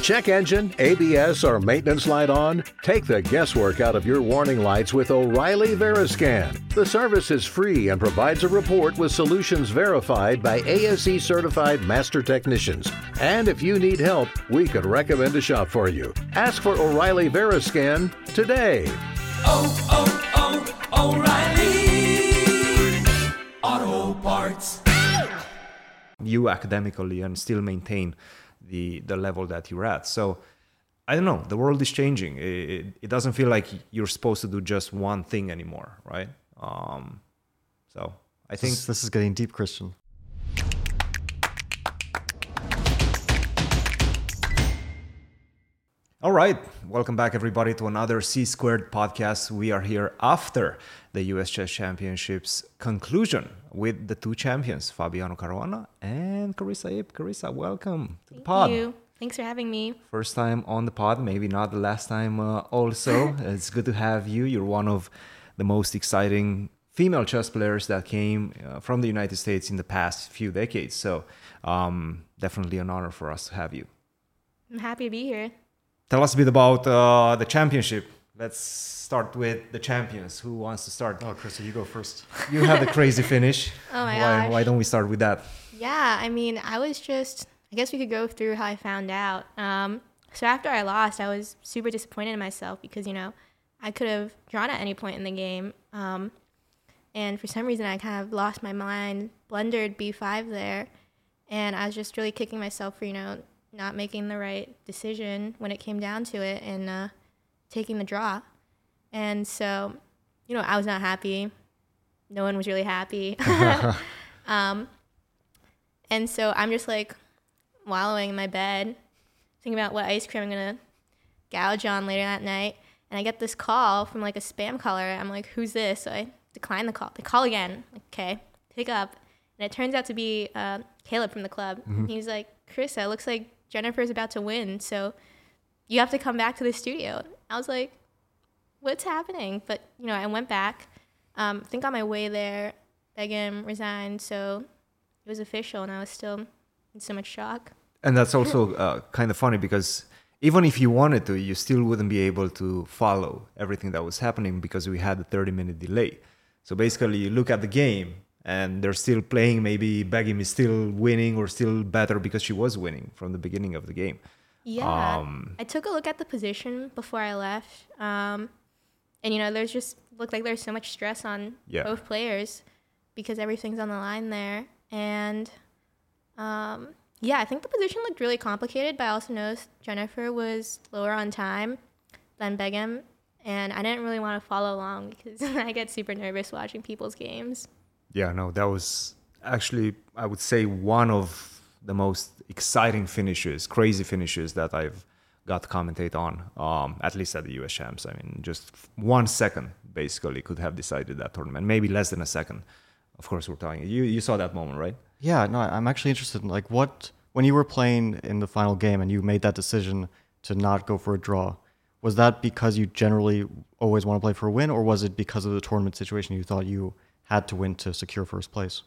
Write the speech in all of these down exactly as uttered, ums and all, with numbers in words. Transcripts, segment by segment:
Check engine, A B S, or maintenance light on? Take the guesswork out of your warning lights with O'Reilly Veriscan. The service is free and provides a report with solutions verified by A S E certified master technicians. And if you need help, we could recommend a shop for you. Ask for O'Reilly Veriscan today. Oh, oh, oh, O'Reilly Auto Parts. You academically and still maintain the the level that you're at. So I don't know, the world is changing. It, it, it doesn't feel like you're supposed to do just one thing anymore, right? Um, so I think this, this is getting deep, Christian. All right, welcome back everybody to another C Squared podcast. We are here after the U S Chess Championships conclusion with the two champions, Fabiano Caruana and Carissa Ip. Carissa, welcome to the pod. Thank you. Thanks for having me. First time on the pod, maybe not the last time uh, also. It's good to have you. You're one of the most exciting female chess players that came uh, from the United States in the past few decades. So um, definitely an honor for us to have you. I'm happy to be here. Tell us a bit about uh, the championship. Let's start with the champions. Who wants to start? Oh, Krista, you go first. You had the crazy finish. Oh my why, gosh. Why don't we start with that? Yeah, I mean, I was just, I guess we could go through how I found out. Um, so after I lost, I was super disappointed in myself because, you know, I could have drawn at any point in the game. Um, and for some reason, I kind of lost my mind, blundered B five there. And I was just really kicking myself for, you know, not making the right decision when it came down to it and uh, taking the draw. And so, you know, I was not happy. No one was really happy. um, and so I'm just like wallowing in my bed, thinking about what ice cream I'm going to gouge on later that night. And I get this call from like a spam caller. I'm like, who's this? So I decline the call. They call again. Like, okay, pick up. And it turns out to be uh, Caleb from the club. Mm-hmm. He's like, Carissa, it looks like Jennifer's about to win, so you have to come back to the studio. I was like, what's happening? But, you know, I went back. Um, I think on my way there, Begim resigned, so it was official, and I was still in so much shock. And that's also uh, kind of funny because even if you wanted to, you still wouldn't be able to follow everything that was happening because we had a thirty-minute delay. So basically, you look at the game, and they're still playing. Maybe Begim is still winning or still better because she was winning from the beginning of the game. Yeah. Um, I took a look at the position before I left. Um, and, you know, there's just looked like there's so much stress on yeah. both players because everything's on the line there. And, um, yeah, I think the position looked really complicated, but I also noticed Jennifer was lower on time than Begim. And I didn't really want to follow along because I get super nervous watching people's games. Yeah, no, that was actually, I would say, one of the most exciting finishes, crazy finishes that I've got to commentate on, um, at least at the U S Champs. I mean, just one second, basically, could have decided that tournament. Maybe less than a second. Of course, we're talking. You you saw that moment, right? Yeah, no, I'm actually interested in, like, what, when you were playing in the final game and you made that decision to not go for a draw, was that because you generally always want to play for a win, or was it because of the tournament situation you thought you had to win to secure first place?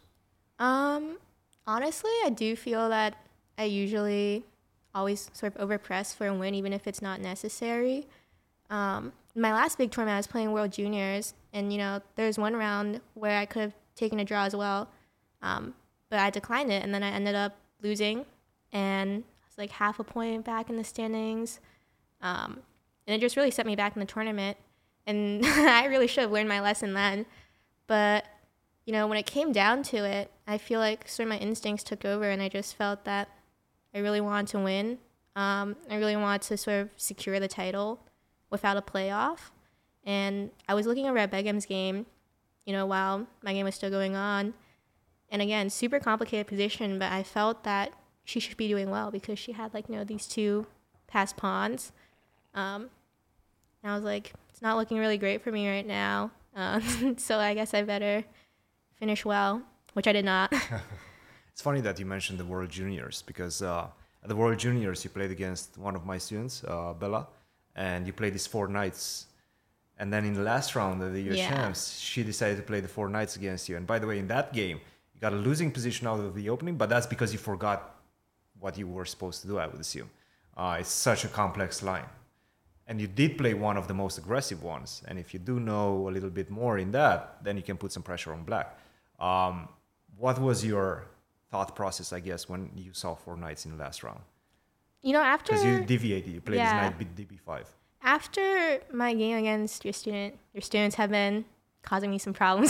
Um, honestly, I do feel that I usually always sort of overpress for a win, even if it's not necessary. Um, my last big tournament, I was playing World Juniors, and, you know, there's one round where I could have taken a draw as well, um, but I declined it, and then I ended up losing, and I was like half a point back in the standings, um, and it just really set me back in the tournament, and I really should have learned my lesson then. But, you know, when it came down to it, I feel like sort of my instincts took over, and I just felt that I really wanted to win. Um, I really wanted to sort of secure the title without a playoff. And I was looking over at Begim's game, you know, while my game was still going on. And again, super complicated position, but I felt that she should be doing well because she had, like, you know, these two passed pawns. Um, and I was like, it's not looking really great for me right now. Uh, so I guess I better finish well, which I did not. It's funny that you mentioned the World Juniors because uh, at the World Juniors you played against one of my students, uh, Bella, and you played these four knights. And then in the last round of the U S Yeah. Champs, she decided to play the four knights against you. And by the way, in that game, you got a losing position out of the opening, but that's because you forgot what you were supposed to do, I would assume. Uh, it's such a complex line. And you did play one of the most aggressive ones. And if you do know a little bit more in that, then you can put some pressure on black. Um, what was your thought process, I guess, when you saw four knights in the last round? You know, after... Because you deviated. You played Yeah. this knight with D B five. After my game against your student, your students have been causing me some problems.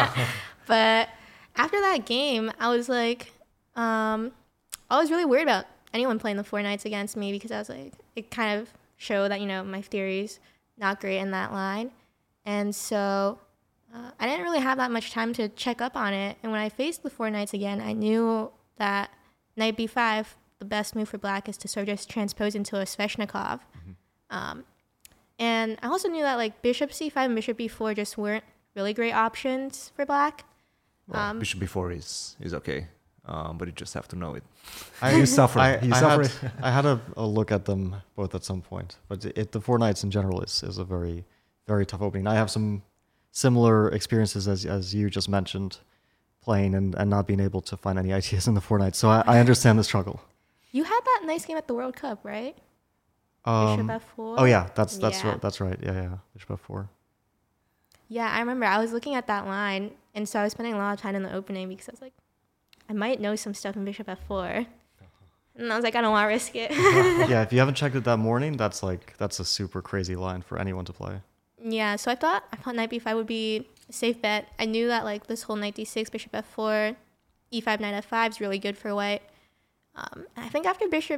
But after that game, I was like, um, I was really worried about anyone playing the four knights against me because I was like, it kind of showed that, you know, my theory's not great in that line. And so uh, I didn't really have that much time to check up on it. And when I faced the four knights again, I knew that knight b five, the best move for black is to sort of just transpose into a Sveshnikov. Mm-hmm. Um, and I also knew that like bishop c five and bishop b four just weren't really great options for black. Well, Um, bishop b four is, is okay. Um, but you just have to know it. I, You suffer. I, You I suffer. Had, I had a, a look at them both at some point, but it, the four knights in general is, is a very, very tough opening. I have some similar experiences as as you just mentioned, playing and, and not being able to find any ideas in the four knights. So I, I understand the struggle. You had that nice game at the World Cup, right? Um, Bishop f four. oh yeah, that's that's Yeah. right. That's right. Yeah, yeah. Bishop f four. Yeah, I remember I was looking at that line, and so I was spending a lot of time in the opening because I was like, I might know some stuff in bishop f four. And I was like, I don't want to risk it. Yeah, if you haven't checked it that morning, that's like that's a super crazy line for anyone to play. Yeah, so I thought I thought knight b five would be a safe bet. I knew that like this whole knight d six, bishop f four, e five, knight f five is really good for white. Um, I think after bishop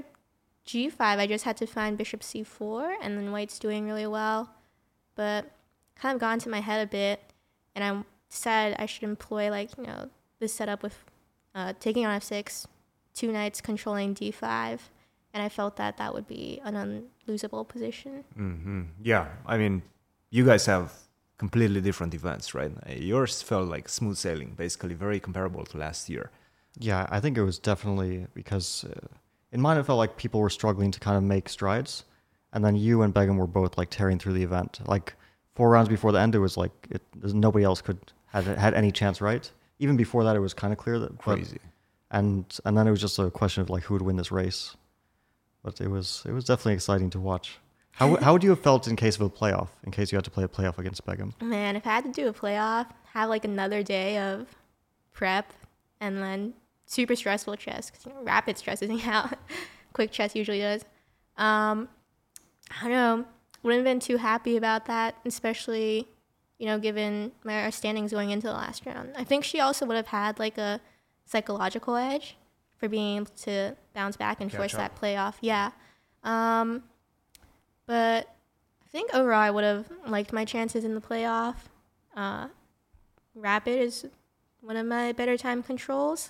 g five, I just had to find bishop c four, and then white's doing really well. But kind of got into my head a bit, and I decided I should employ like, you know, this setup with uh, taking on f six, two knights controlling d five, and I felt that that would be an unlosable position. hmm Yeah, I mean, you guys have completely different events, right? Uh, Yours felt like smooth sailing, basically very comparable to last year. Yeah, I think it was definitely because uh, in mine it felt like people were struggling to kind of make strides, and then you and Begum were both like tearing through the event. Like four rounds before the end, it was like it, there's nobody else could had had any chance, right? Even before that, it was kind of clear that but- Crazy. and and then it was just a question of like who would win this race. But it was it was definitely exciting to watch. How how would you have felt in case of a playoff? In case you had to play a playoff against Begum? Man, if I had to do a playoff, have like another day of prep and then super stressful chess, because you know, rapid stresses me out. Quick chess usually does. Um, I don't know. Wouldn't have been too happy about that, especially, you know, given my our standings going into the last round. I think she also would have had like a psychological edge for being able to bounce back and Catch force up. that playoff. Yeah. Um, but I think overall I would have liked my chances in the playoff. Uh, rapid is one of my better time controls.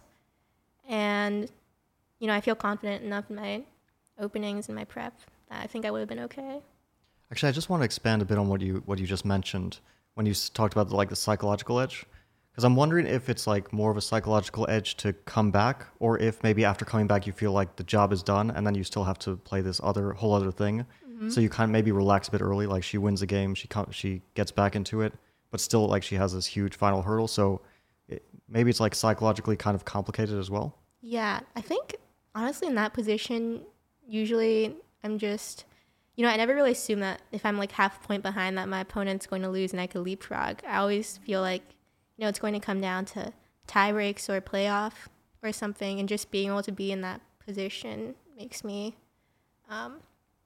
And, you know, I feel confident enough in my openings and my prep that I think I would have been okay. Actually, I just want to expand a bit on what you what you just mentioned when you s- talked about the, like the psychological edge, because I'm wondering if it's like more of a psychological edge to come back, or if maybe after coming back you feel like the job is done and then you still have to play this other whole other thing. Mm-hmm. So you kind of maybe relax a bit early, like she wins a game, she com- she gets back into it, but still like she has this huge final hurdle. So it, maybe it's like psychologically kind of complicated as well. Yeah, I think honestly in that position, usually I'm just, you know, I never really assume that if I'm like half a point behind that my opponent's going to lose and I could leapfrog. I always feel like, you know, it's going to come down to tie breaks or playoff or something, and just being able to be in that position makes me, um,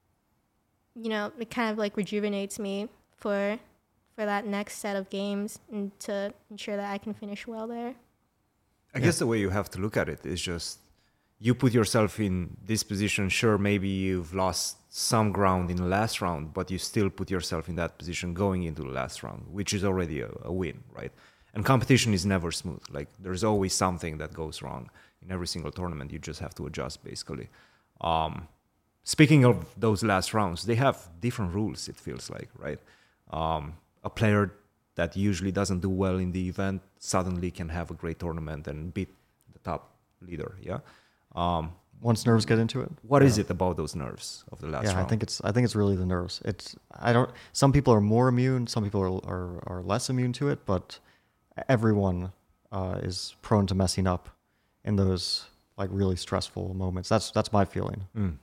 you know, it kind of like rejuvenates me for for that next set of games and to ensure that I can finish well there. I guess the way you have to look at it is just you put yourself in this position. Sure, maybe you've lost some ground in the last round, but you still put yourself in that position going into the last round, which is already a, a win, right? And competition is never smooth. Like there's always something that goes wrong in every single tournament. You just have to adjust, basically. Um, speaking of those last rounds, they have different rules, it feels like, right? Um, a player that usually doesn't do well in the event suddenly can have a great tournament and beat the top leader, yeah? Um, Once nerves get into it. what is Yeah. it about those nerves of the last Yeah, round? I think it's I think it's really the nerves. It's I don't. Some people are more immune. Some people are are, are less immune to it. But everyone uh, is prone to messing up in those like really stressful moments. That's that's my feeling. Mm.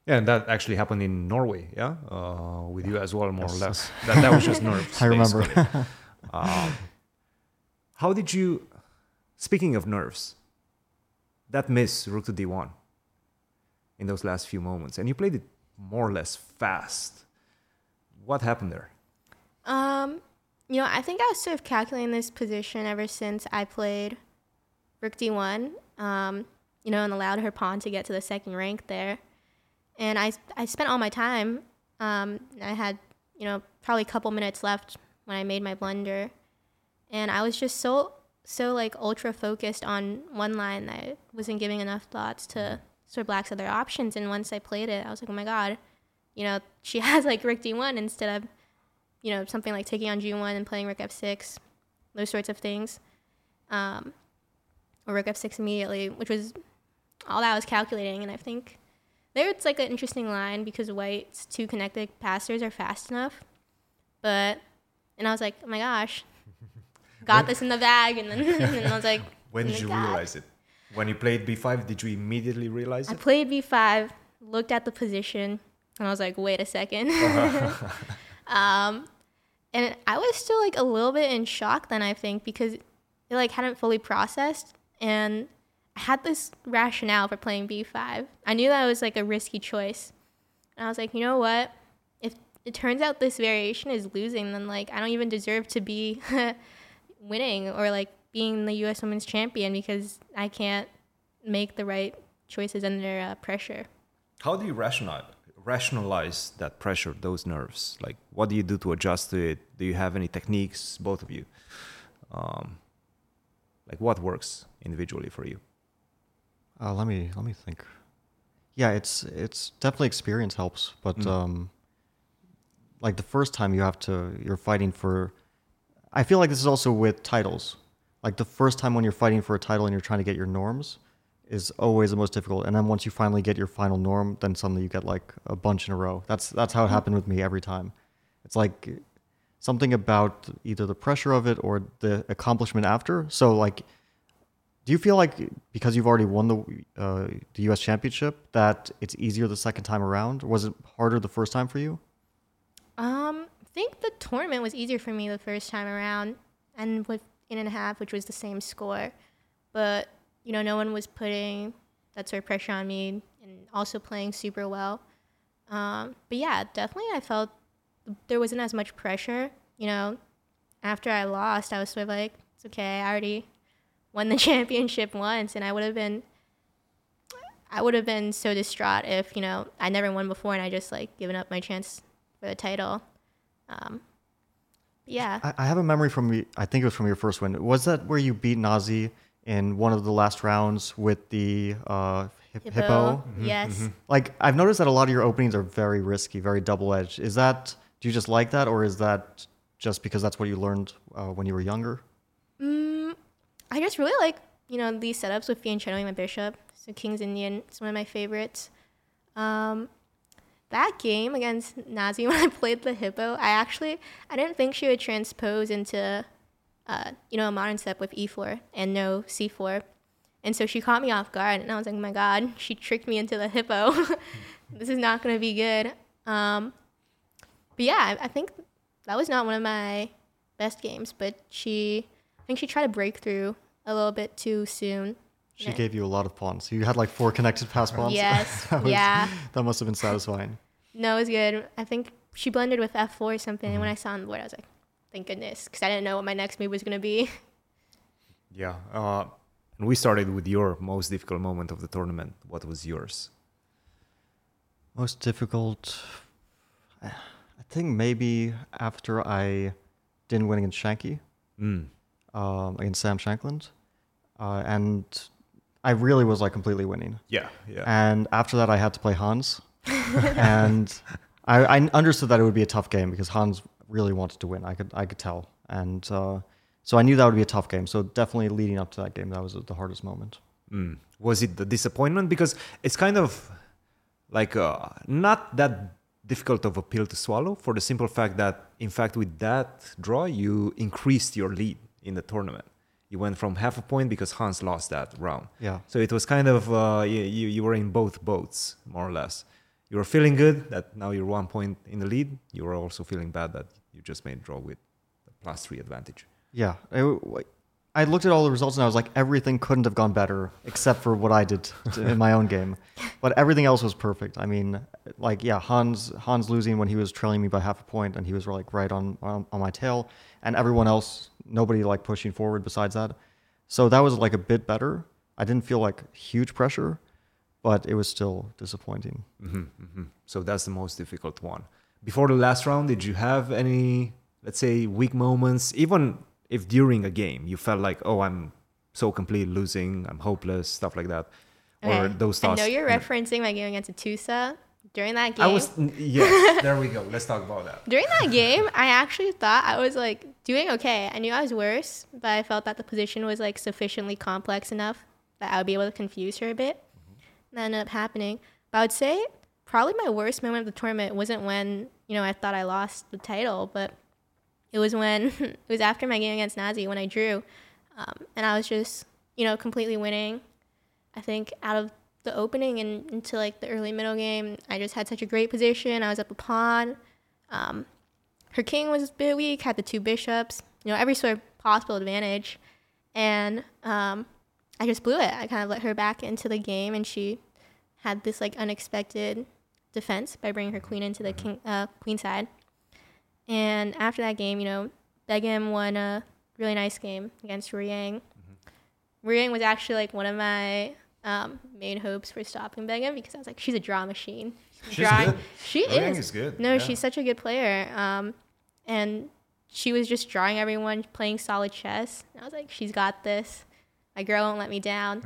Yeah, and that actually happened in Norway, yeah, uh, with you as well, more Yes. or less. That, that was just nerves. I remember. basically. um, how did you? Speaking of nerves, that miss rook to d one in those last few moments, and you played it more or less fast. What happened there? Um, you know, I think I was sort of calculating this position ever since I played rook d one, um, you know, and allowed her pawn to get to the second rank there. And I, I spent all my time. Um, I had, you know, probably a couple minutes left when I made my blunder. And I was just so, so like ultra focused on one line that I wasn't giving enough thoughts to sort of Black's other options. And once I played it, I was like, oh my God, you know, she has like rook d one instead of, you know, something like taking on g one and playing rook f six, those sorts of things. Um, or rook f six immediately, which was all that I was calculating. And I think there it's like an interesting line because White's two connected passers are fast enough. But, and I was like, oh my gosh, got this in the bag. And then, and then I was like, When oh did my you God. realize it? When you played b five, did you immediately realize I it? played b five, looked at the position, and I was like, wait a second. um, and I was still like a little bit in shock then, I think, because it like hadn't fully processed. And I had this rationale for playing b five. I knew that was like a risky choice. And I was like, you know what? If it turns out this variation is losing, then like I don't even deserve to be winning or like being the U S Women's Champion because I can't make the right choices under uh, pressure. How do you rationalize rationalize that pressure, those nerves? Like, what do you do to adjust to it? Do you have any techniques, both of you? Um, like, what works individually for you? Uh, let me let me think. Yeah, it's it's definitely experience helps, but Mm. um, like the first time you have to, you're fighting for. I feel like this is also with titles. Like the first time when you're fighting for a title and you're trying to get your norms, is always the most difficult. And then once you finally get your final norm, then suddenly you get like a bunch in a row. That's that's how it happened with me every time. It's like something about either the pressure of it or the accomplishment after. So like, do you feel like because you've already won the uh, the U S Championship that it's easier the second time around? Was it harder the first time for you? Um, I think the tournament was easier for me the first time around, and with in and a half, which was the same score, but you know, no one was putting that sort of pressure on me, and also playing super well. Um, but yeah, definitely, I felt there wasn't as much pressure. You know, after I lost, I was sort of like, it's okay, I already won the championship once, and I would have been, I would have been so distraught if you know I never won before and I just like given up my chance for the title. Um, yeah. I, I have a memory from y- I think it was from your first win. Was that where you beat Nazi in one of the last rounds with the uh, hip- hippo? Yes. Like I've noticed that a lot of your openings are very risky, very double-edged. Is that do you just like that, or is that just because that's what you learned uh, when you were younger? Mm, I just really like, you know, these setups with fianchettoing my bishop. So King's Indian is one of my favorites. Um, that game against Nazi when I played the hippo, I actually, I didn't think she would transpose into, uh, you know, a modern step with e four and no c four. And so she caught me off guard, and I was like, oh my God, she tricked me into the hippo. This is not going to be good. Um, but yeah, I, I think that was not one of my best games, but she, I think she tried to break through a little bit too soon. She Yeah. gave you a lot of pawns. You had like four connected pass pawns. Yes, That was- yeah. That must have been satisfying. No, it was good. I think she blended with f four or something, and when I saw on the board, I was like, thank goodness, because I didn't know what my next move was going to be. Yeah. Uh, and we started with your most difficult moment of the tournament. What was yours? Most difficult. I think maybe after I didn't win against Shanky, Mm. um, against Sam Shankland, uh, and I really was like completely winning. Yeah. Yeah. And after that, I had to play Hans, and I, I understood that it would be a tough game because Hans really wanted to win. I could I could tell, and uh, so I knew that would be a tough game. So definitely leading up to that game, that was the hardest moment. Mm. Was it the disappointment? Because it's kind of like uh, not that difficult of a pill to swallow for the simple fact that, in fact, with that draw, you increased your lead in the tournament. You went from half a point because Hans lost that round. Yeah. So it was kind of, uh, you, you you were in both boats, more or less. you were feeling good that now you're one point in the lead. You were also feeling bad that you just made a draw with the plus three advantage. Yeah. I, I looked at all the results and I was like, everything couldn't have gone better except for what I did in my own game. But everything else was perfect. I mean, like, yeah, Hans Hans losing when he was trailing me by half a point and he was like right on, on, on my tail. And everyone else, nobody like pushing forward besides that. So that was like a bit better. I didn't feel like huge pressure, but it was still disappointing. Mm-hmm, mm-hmm. So that's the most difficult one. Before the last round, did you have any, let's say, weak moments? Even if during a game you felt like, oh, I'm so completely losing, I'm hopeless, stuff like that, or Okay. those thoughts. I know you're referencing my game against Atusa. During that game, I was yes. There we go. Let's talk about that. during that game, I actually thought I was like doing okay. I knew I was worse, but I felt that the position was like sufficiently complex enough that I would be able to confuse her a bit. Mm-hmm. That ended up happening. But I would say probably my worst moment of the tournament wasn't when, you know, I thought I lost the title, but it was when it was after my game against Nazi when I drew, um, and I was just, you know, completely winning. I think out of the opening and into like the early middle game, I just had such a great position. I was up a pawn. Um, her king was a bit weak, had the two bishops, you know, every sort of possible advantage. And um, I just blew it. I kind of let her back into the game, and she had this like unexpected defense by bringing her queen into the king, uh, queen side. And after that game, you know, Begim won a really nice game against Ruyang. Mm-hmm. Ruyang was actually like one of my um, main hopes for stopping Begim because I was like, she's a draw machine. She's Drawing. good. She Ruyang is. is good. No, Yeah. she's such a good player. Um, and she was just drawing everyone, playing solid chess. And I was like, she's got this. My girl won't let me down.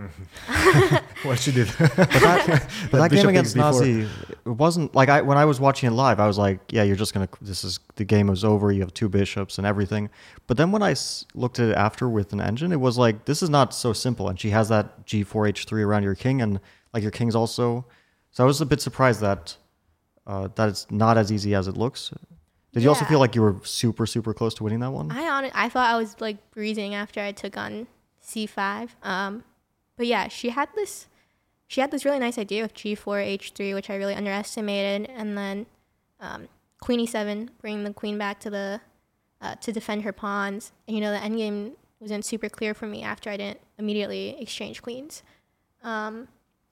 What she did. But that, but that game bishop against thing before. Nazi, it wasn't like I when I was watching it live, I was like, yeah, you're just gonna. This is the game is over. You have two bishops and everything. But then when I s- looked at it after with an engine, it was like this is not so simple. And she has that G four H three around your king, and like your king's also. So I was a bit surprised that uh, that it's not as easy as it looks. Did you also Yeah. feel like you were super super close to winning that one? I on I thought I was like breezing after I took on C five. Um, but yeah, she had this she had this really nice idea with G four H three, which I really underestimated, and then um, Queen E seven, bringing the queen back to the uh, to defend her pawns. And you know the endgame wasn't super clear for me after I didn't immediately exchange queens. Um,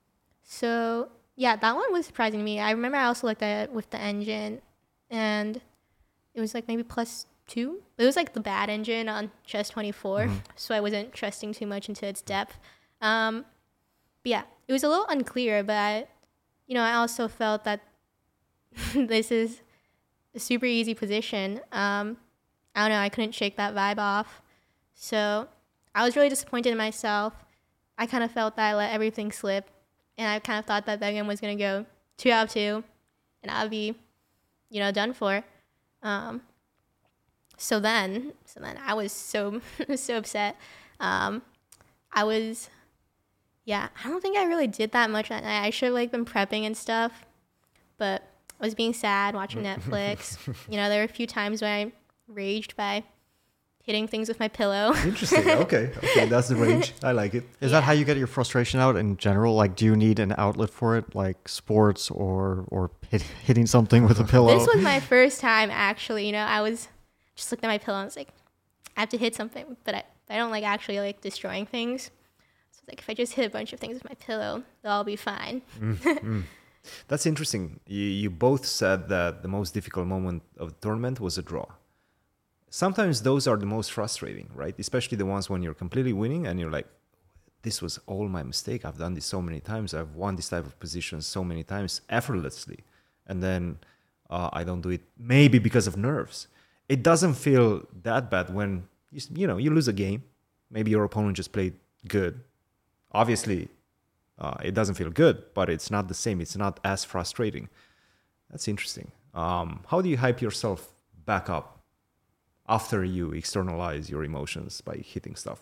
so yeah, that one was surprising to me. I remember I also looked at it with the engine, and it was like maybe plus two. It was like the bad engine on chess twenty-four, mm-hmm. so I wasn't trusting too much into its depth. Um, but yeah, it was a little unclear, but I, you know, I also felt that this is a super easy position. Um, I don't know, I couldn't shake that vibe off. So I was really disappointed in myself. I kind of felt that I let everything slip, and I kind of thought that Begim was going to go two out of two, and I would be, you know, done for. Um, so then, so then I was so, so upset. Um, I was, yeah, I don't think I really did that much that night. I should have like been prepping and stuff, but I was being sad, watching Netflix. You know, there were a few times when I raged by hitting things with my pillow. Interesting. Okay. Okay. That's the range. I like it. Is that how you get your frustration out in general? Like, do you need an outlet for it, like sports or or hit, hitting something with a pillow? This was my first time, actually. You know, I was just looking at my pillow and I was like, I have to hit something, but I, I don't like actually like destroying things. So it's like, if I just hit a bunch of things with my pillow, they'll all be fine. Mm, mm. That's interesting. You, you both said that the most difficult moment of the tournament was a draw. Sometimes those are the most frustrating, right? Especially the ones when you're completely winning and you're like, this was all my mistake. I've done this so many times. I've won this type of positions so many times effortlessly. And then uh, I don't do it maybe because of nerves. It doesn't feel that bad when, you, you know, you lose a game. Maybe your opponent just played good. Obviously, uh, it doesn't feel good, but it's not the same. It's not as frustrating. That's interesting. Um, how do you hype yourself back up after you externalize your emotions by hitting stuff?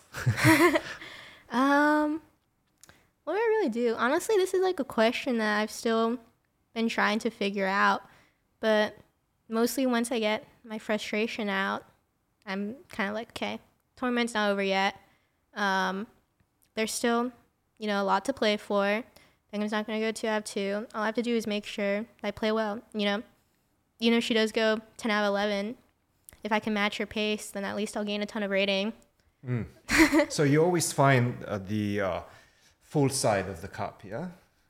um, what do I really do? Honestly, this is like a question that I've still been trying to figure out. But mostly once I get my frustration out, I'm kind of like, okay, tournament's not over yet. Um, there's still, you know, a lot to play for. Beckham's not going to go two out of two. All I have to do is make sure I play well. You know, even if she does go ten out of eleven, if I can match her pace, then at least I'll gain a ton of rating. Mm. So you always find uh, the uh, full side of the cup, yeah?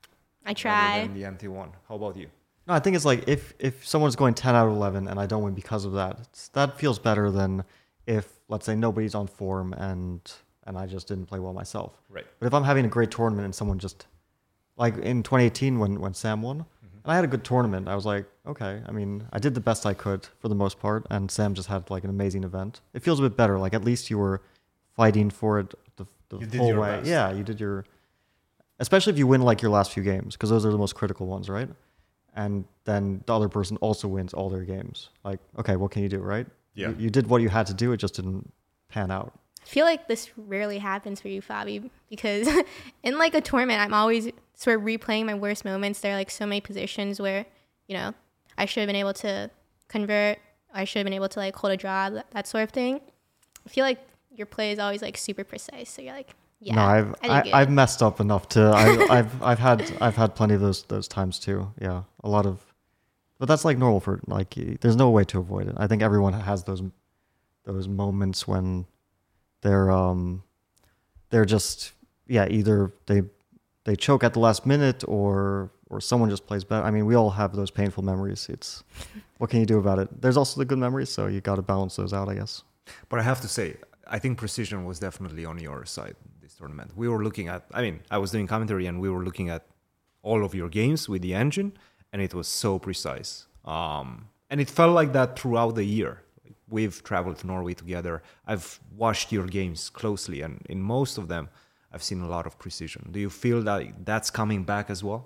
I Rather try. than the empty one. How about you? No, I think it's like if if someone's going ten out of eleven and I don't win because of that, it's, that feels better than if, let's say, nobody's on form and and I just didn't play well myself. Right. But if I'm having a great tournament and someone just, like in twenty eighteen when, when Sam won, mm-hmm. and I had a good tournament, I was like, okay, I mean, I did the best I could for the most part, and Sam just had like an amazing event. It feels a bit better. Like at least you were fighting for it the, the You did whole your way. best. Yeah, you did your, especially if you win like your last few games, because those are the most critical ones, right? And then the other person also wins all their games. Like, okay, what can you do, right? Yeah. You, you did what you had to do. It just didn't pan out. I feel like this rarely happens for you, Fabi, because in like a tournament, I'm always sort of replaying my worst moments. There are like so many positions where, you know, I should have been able to convert. I should have been able to like hold a draw, that, that sort of thing. I feel like your play is always like super precise. So you're like, yeah, no, I've I did I, good. I've messed up enough to I, I've I've had I've had plenty of those those times too. Yeah, a lot of, but that's like normal for like. There's no way to avoid it. I think everyone has those those moments when they're um they're just yeah either they they choke at the last minute or or someone just plays better. I mean, we all have those painful memories. It's what can you do about it? There's also the good memories, so you got to balance those out, I guess. But I have to say, I think precision was definitely on your side this tournament. We were looking at, I mean, I was doing commentary and we were looking at all of your games with the engine, and it was so precise. Um, and it felt like that throughout the year. We've traveled to Norway together. I've watched your games closely, and in most of them, I've seen a lot of precision. Do you feel that that's coming back as well?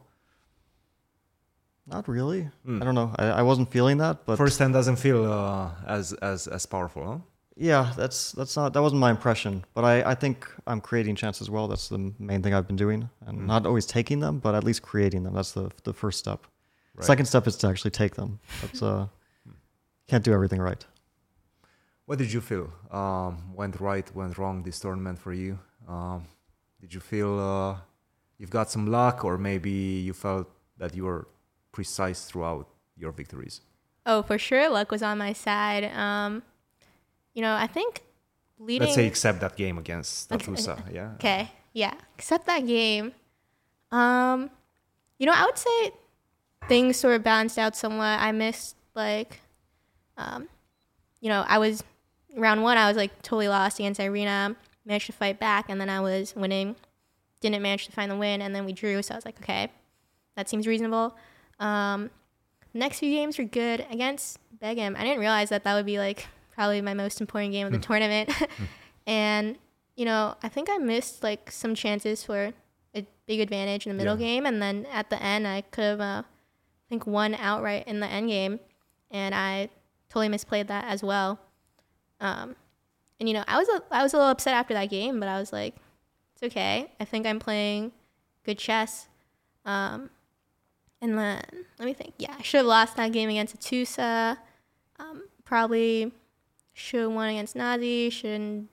Not really. Mm. I don't know. I, I wasn't feeling that, but First hand doesn't feel uh, as as as powerful, huh? yeah, that's that's not that wasn't my impression. But I, I think I'm creating chances as well. That's the main thing I've been doing, and Mm. not always taking them, but at least creating them. That's the the first step. Right. Second step is to actually take them. That's uh, can't do everything right. What did you feel um, went right, went wrong this tournament for you? Um, did you feel uh, you've got some luck, or maybe you felt that you were precise throughout your victories? Oh, for sure, luck was on my side. Um, you know, I think leading. Let's say except that game against Okay. Tatusa, yeah? Okay, yeah. Except that game. Um, you know, I would say things sort of balanced out somewhat. I missed like, um, you know, I was round one. I was like totally lost against Irina. Managed to fight back, and then I was winning. Didn't manage to find the win, and then we drew. So I was like, okay, that seems reasonable. Um, next few games were good against Begum. I didn't realize that that would be like probably my most important game of the tournament. And, you know, I think I missed like some chances for a big advantage in the middle Yeah. game. And then at the end, I could have, uh, I think, won outright in the end game. And I totally misplayed that as well. Um, and, you know, I was, a, I was a little upset after that game, but I was like, it's okay. I think I'm playing good chess. Um, and then, let me think. Yeah, I should have lost that game against Atusa. Um, probably should have won against Nazi. Should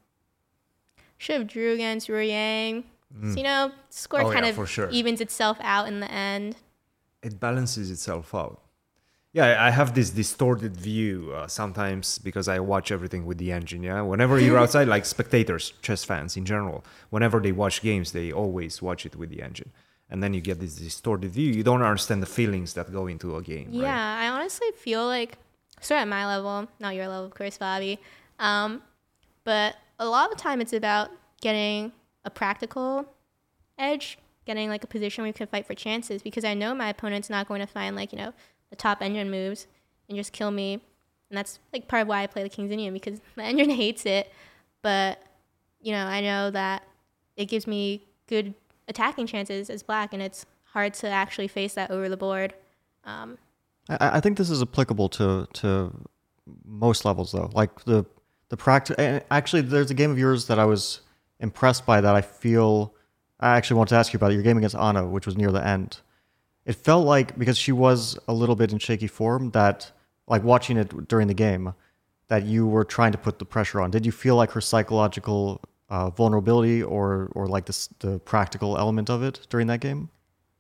should have drew against Ruyang. So, you know, score Oh, kind yeah, of for sure. evens itself out in the end. It balances itself out. Yeah, I have this distorted view uh, sometimes because I watch everything with the engine. Yeah, whenever you're outside, like spectators, chess fans in general, whenever they watch games, they always watch it with the engine, and then you get this distorted view. You don't understand the feelings that go into a game. Yeah, right? I honestly feel like, sort of at my level, not your level, of course, Bobby. Um, but a lot of the time it's about getting a practical edge, getting like a position where you can fight for chances, because I know my opponent's not going to find like, you know, the top engine moves and just kill me. And that's like part of why I play the King's Indian, because the engine hates it. But, you know, I know that it gives me good attacking chances as black, and it's hard to actually face that over the board. Um, I, I think this is applicable to to most levels, though. Like the the practice. Actually, there's a game of yours that I was impressed by that I feel. I actually want to ask you about it. Your game against Anna, which was near the end. It felt like, because she was a little bit in shaky form, that like watching it during the game, that you were trying to put the pressure on. Did you feel like her psychological uh, vulnerability or or like this, the practical element of it during that game? I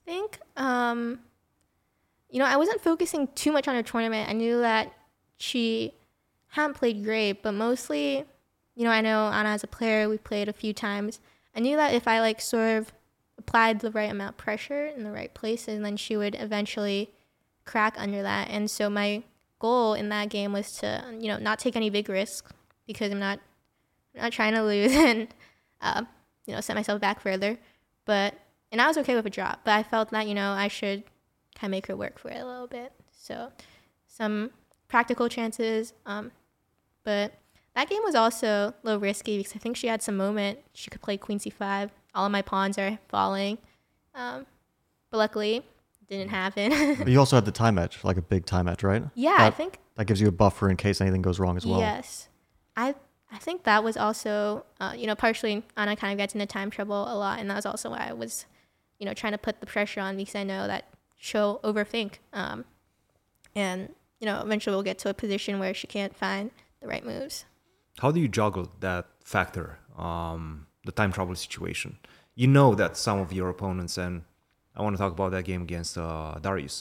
think, um, you know, I wasn't focusing too much on her tournament. I knew that she hadn't played great, but mostly, you know, I know Anna as a player, we played a few times. I knew that if I like sort of applied the right amount of pressure in the right places, then she would eventually crack under that. And so my goal in that game was to, you know, not take any big risks because I'm not, I'm not trying to lose and, uh, you know, set myself back further. But, and I was okay with a drop, but I felt that, you know, I should kind of make her work for it a little bit. So some practical chances, um, but that game was also a little risky because I think she had some moment. She could play queen c five. All of my pawns are falling. Um, but luckily, it didn't happen. But you also had the time edge, like a big time edge, right? Yeah, that, I think. That gives you a buffer in case anything goes wrong as well. Yes. I I think that was also, uh, you know, partially Anna kind of gets into time trouble a lot. And that was also why I was, you know, trying to put the pressure on because I know that she'll overthink. Um, and, you know, eventually we'll get to a position where she can't find the right moves. How do you juggle that factor, um, the time trouble situation? You know that some of your opponents, and I want to talk about that game against uh, Darius,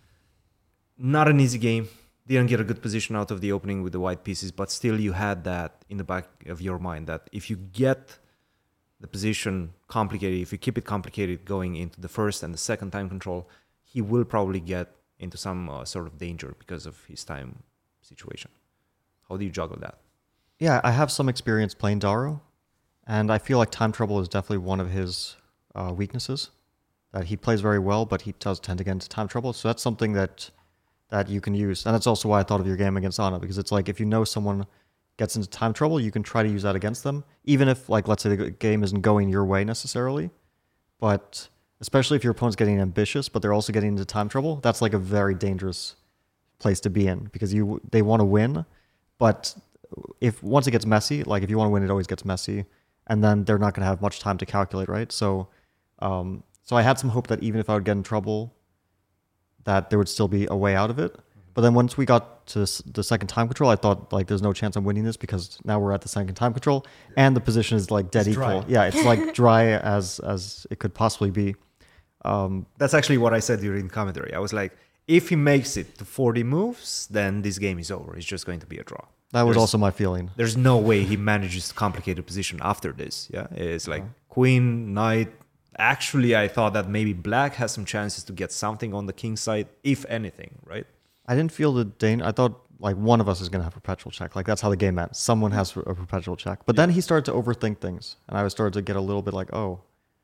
not an easy game. Didn't get a good position out of the opening with the white pieces, but still you had that in the back of your mind that if you get the position complicated, if you keep it complicated going into the first and the second time control, he will probably get into some uh, sort of danger because of his time situation. How do you juggle that? Yeah, I have some experience playing Daro, and I feel like time trouble is definitely one of his uh, weaknesses. That he plays very well, but he does tend to get into time trouble. So that's something that that you can use. And that's also why I thought of your game against Anna, because it's like if you know someone gets into time trouble, you can try to use that against them, even if, like, let's say the game isn't going your way necessarily. But especially if your opponent's getting ambitious, but they're also getting into time trouble, that's like a very dangerous place to be in because you they want to win, but if once it gets messy, like if you want to win, it always gets messy, and then they're not going to have much time to calculate, right? So, um, so I had some hope that even if I would get in trouble, that there would still be a way out of it. But then once we got to the second time control, I thought like there's no chance I'm winning this because now we're at the second time control and the position is like dead It's equal. dry. Yeah, it's like dry as as it could possibly be. Um, That's actually what I said during the commentary. I was like, if he makes it to forty moves, then this game is over. It's just going to be a draw. that was There's- also my feeling. There's no way he manages to complicate a position after this. Yeah, it's like queen, knight. Actually, I thought that maybe black has some chances to get something on the king side, if anything, right? I didn't feel the danger. I thought like one of us is going to have perpetual check. Like that's how the game ends. Someone has a perpetual check. But then he started to overthink things. And I was started to get a little bit like, oh.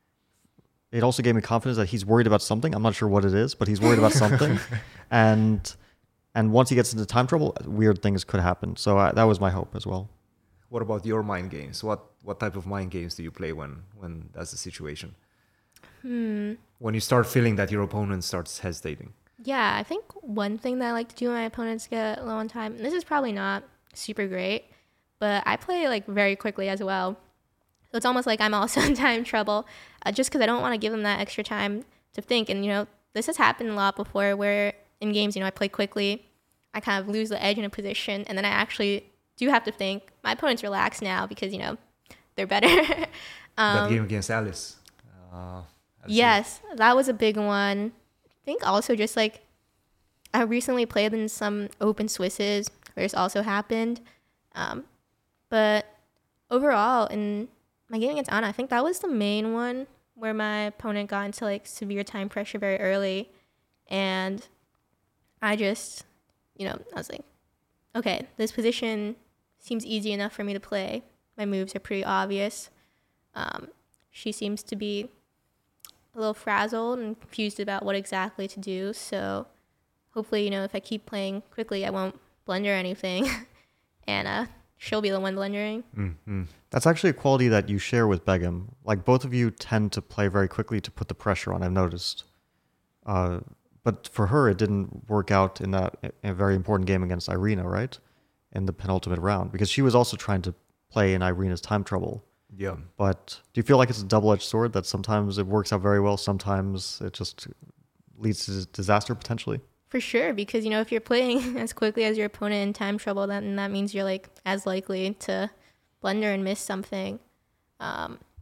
It also gave me confidence that he's worried about something. I'm not sure what it is, but he's worried about something. And and once he gets into time trouble, weird things could happen. So I, that was my hope as well. What about your mind games? What what type of mind games do you play when when that's the situation? Hmm. When you start feeling that your opponent starts hesitating. Yeah, I think one thing that I like to do when my opponents get low on time, and this is probably not super great, but I play like very quickly as well. So it's almost like I'm also in time trouble uh, just because I don't want to give them that extra time to think. And, you know, this has happened a lot before where in games, you know, I play quickly, I kind of lose the edge in a position, and then I actually do have to think. My opponent's relaxed now because, you know, they're better. um, that game against Alice. Uh, Alice Yes, that was a big one. I think also just like I recently played in some open Swisses where this also happened. Um, but overall, in my game against Anna, I think that was the main one where my opponent got into like severe time pressure very early. And I just, you know, I was like, okay, this position seems easy enough for me to play. My moves are pretty obvious. Um, she seems to be a little frazzled and confused about what exactly to do. So hopefully, you know, if I keep playing quickly, I won't blunder anything. and uh, she'll be the one blundering. Mm-hmm. That's actually a quality that you share with Begum. Like both of you tend to play very quickly to put the pressure on, I've noticed. Uh, but for her, it didn't work out in that in a very important game against Irina, right? In the penultimate round, because she was also trying to play in Irina's time trouble. Yeah. But do you feel like it's a double-edged sword that sometimes it works out very well, sometimes it just leads to disaster potentially? For sure, because, you know, if you're playing as quickly as your opponent in time trouble, then that means you're, like, as likely to blunder and miss something. Um,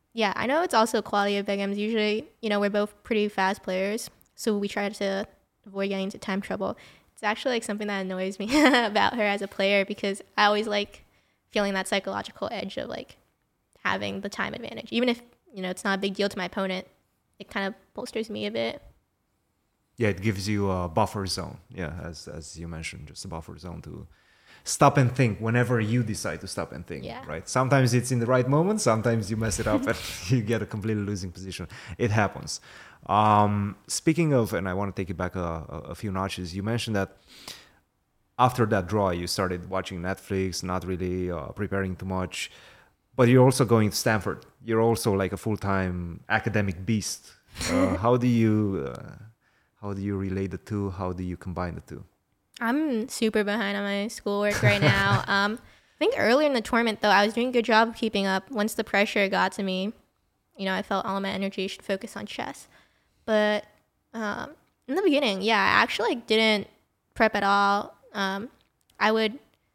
yeah, I know it's also quality of Begum's. Usually, you know, we're both pretty fast players, so we try to avoid getting into time trouble. It's actually like something that annoys me about her as a player because I always like feeling that psychological edge of like having the time advantage. Even if, you know, it's not a big deal to my opponent, it kind of bolsters me a bit. Yeah, it gives you a buffer zone. Yeah, as as you mentioned, just a buffer zone to stop and think whenever you decide to stop and think. Yeah. Right. Sometimes it's in the right moment. Sometimes you mess it up and you get a completely losing position. It happens. Um, speaking of, and I want to take it back a, a, a few notches. You mentioned that after that draw, you started watching Netflix, not really uh, preparing too much. But you're also going to Stanford. You're also like a full-time academic beast. Uh, how do you uh, how do you relate the two? How do you combine the two? I'm super behind on my schoolwork right now. um, I think earlier in the tournament, though, I was doing a good job of keeping up. Once the pressure got to me, you know, I felt all of my energy should focus on chess. But um, in the beginning, yeah, I actually like, didn't prep at all. Um, I would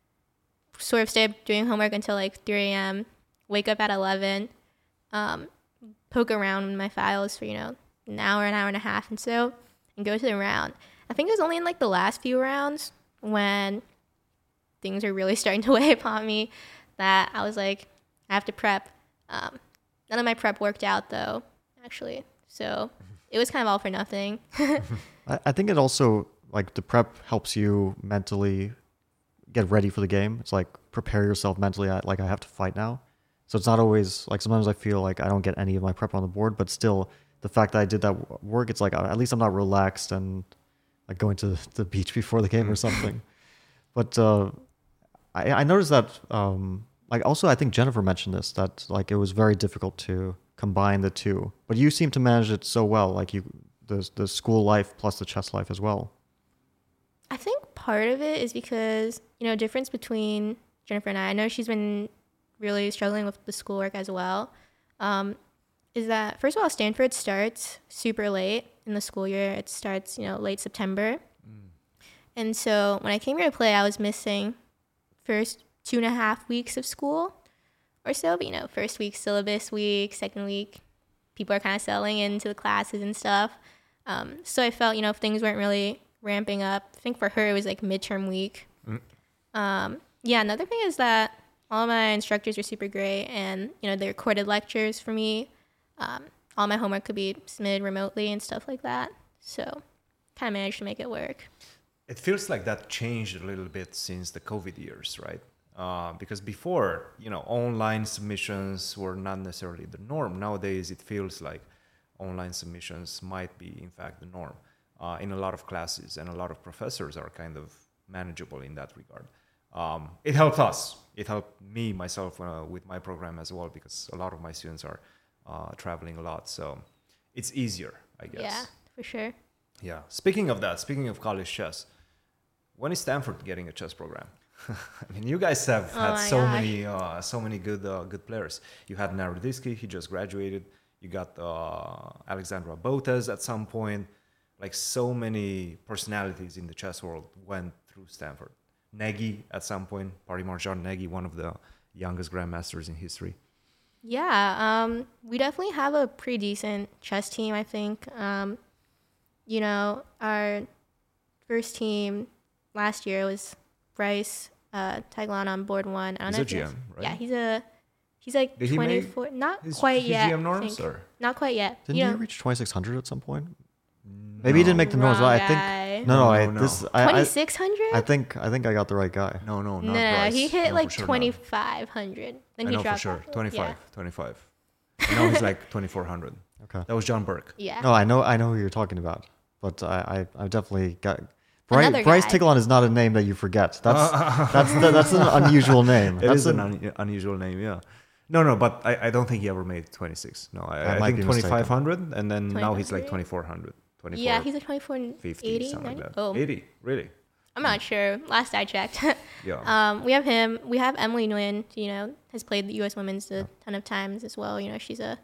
sort of stay up doing homework until like three a.m., wake up at eleven, um, poke around in my files for, you know, an hour, an hour and a half and so, and go to the round. I think it was only in like the last few rounds when things are really starting to weigh upon me that I was like, I have to prep. Um, none of my prep worked out though, actually. So it was kind of all for nothing. I, I think it also, like, the prep helps you mentally get ready for the game. It's like prepare yourself mentally. I, like, I have to fight now. So it's not always, like, sometimes I feel like I don't get any of my prep on the board, but still, the fact that I did that work, it's like, uh, at least I'm not relaxed and like going to the beach before the game or something. But uh, I, I noticed that, um, like, also I think Jennifer mentioned this, that like it was very difficult to combine the two. But you seem to manage it so well, like you, the the school life plus the chess life as well. I think part of it is because, you know, difference between Jennifer and I, I know she's been really struggling with the schoolwork as well, um, is that, first of all, Stanford starts super late in the school year. It starts, you know, late September. Mm. And so when I came here to play, I was missing first two and a half weeks of school or so. But, you know, first week, syllabus week, second week, people are kind of settling into the classes and stuff. Um, so I felt, you know, if things weren't really ramping up, I think for her it was like midterm week. Mm. Um, yeah, another thing is that all my instructors are super great, and, you know, they recorded lectures for me. Um, all my homework could be submitted remotely and stuff like that. So kind of managed to make it work. It feels like that changed a little bit since the COVID years, right? Uh, because before, you know, online submissions were not necessarily the norm. Nowadays, it feels like online submissions might be, in fact, the norm uh, in a lot of classes, and a lot of professors are kind of manageable in that regard. Um, it helped us. It helped me, myself, uh, with my program as well, because a lot of my students are uh, traveling a lot. So it's easier, I guess. Yeah, for sure. Yeah. Speaking of that, speaking of college chess, when is Stanford getting a chess program? I mean, you guys have Oh had my so gosh. many, uh, so many good, uh, good players. You had Naroditsky, he just graduated. You got uh, Alexandra Botes at some point. Like, so many personalities in the chess world went through Stanford. Nagy at some point, Parimarjan Nagy, one of the youngest grandmasters in history. Yeah, um, we definitely have a pretty decent chess team, I think. Um, you know, our first team last year was Bryce uh, Taglan on board one. I don't He's know a if you G guys- M, right? Yeah, he's a he's like Did he make twenty-four. Not his- quite his yet. G M I norms, think. or? Not quite yet. Didn't you he know, reach twenty-six hundred at some point? Maybe he didn't make the norms. Wrong I guy. think no, no. I, No, no. this I, I, twenty-six hundred? I think I think I got the right guy. No, no, not No, Bryce. he hit No, like for sure not. twenty-five hundred. Then I he know for dropped sure. off. twenty-five, Yeah. twenty-five. And now he's like twenty-four hundred. Okay. That was John Burke. Yeah. No, I know I know who you're talking about, but I I, I definitely got. Bryce, Another Bryce guy. Tiglon is not a name that you forget. That's that's the, that's an unusual name. It that's is an an- un- unusual name, yeah. No, no, but I, I don't think he ever made twenty-six. No, I, I I, might think be mistaken. twenty-five hundred, and then now he's like twenty-five hundred? twenty-four hundred. twenty-four, Yeah, he's like twenty-four fifty, eighty. something ninety? like that. Oh, eighty, really? I'm not sure. Last I checked. Yeah. um, we have him. We have Emily Nguyen, you know, has played the U S Women's a ton of times as well. You know, she's a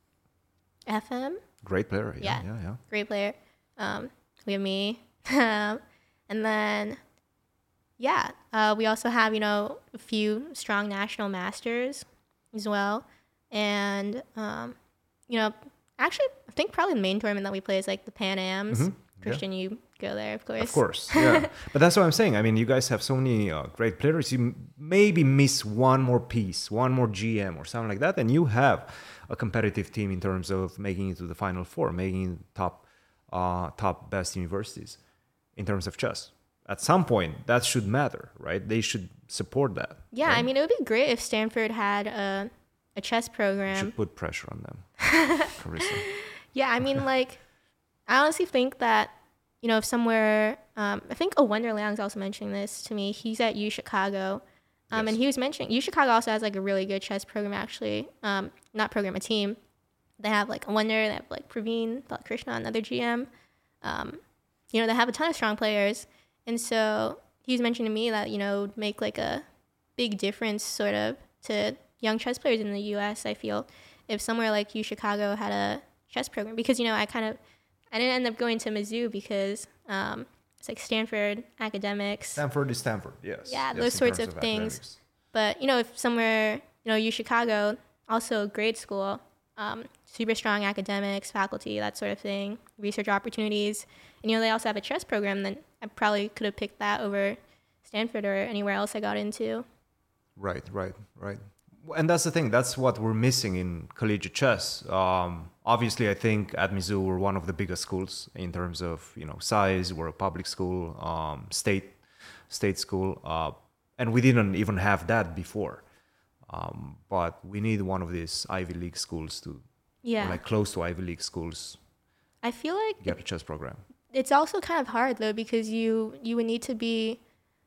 F M. Great player. Yeah, Yeah. yeah, yeah. Great player. Um, we have me. Um, and then, yeah, uh, we also have, you know, a few strong national masters as well. and um, you know, actually, I think probably the main tournament that we play is like the Pan Ams. Mhm. Christian, you go there, of course. Of course, yeah. But that's what I'm saying. I mean, you guys have so many uh, great players. You m- maybe miss one more piece, one more G M or something like that, and you have a competitive team in terms of making it to the Final Four, making it top, uh, top best universities in terms of chess. At some point, that should matter, right? They should support that. Yeah, right? I mean, it would be great if Stanford had a a chess program. should put pressure on them. Carissa. Yeah, I mean, like, I honestly think that, you know, if somewhere, um, I think Owender Liang's also mentioning this to me. He's at U Chicago, um, Yes. and he was mentioning U Chicago also has like a really good chess program, actually. Um, not program, a team. They have like Owender, they have like Praveen, Krishna, another G M. Um, you know, they have a ton of strong players, and so he was mentioning to me that, you know, it would make like a big difference, sort of, to young chess players in the U S. I feel if somewhere like U Chicago had a chess program, because, you know, I kind of I didn't end up going to Mizzou because um, it's like Stanford academics, Stanford is Stanford, yes. Yeah, Yes, those in sorts terms of things. academics. but you know, if somewhere, you know, U Chicago, also a grade school, um, super strong academics, faculty, that sort of thing, research opportunities, and you know, they also have a chess program, then I probably could have picked that over Stanford or anywhere else I got into. Right, right, right. And that's the thing. That's what we're missing in collegiate chess. Um, obviously, I think at Mizzou we're one of the biggest schools in terms of, you know, size. We're a public school, um, state state school, uh, and we didn't even have that before. Um, but we need one of these Ivy League schools to, Yeah, or like close to Ivy League schools, I feel like get a chess program. it's also kind of hard though, because you you would need to be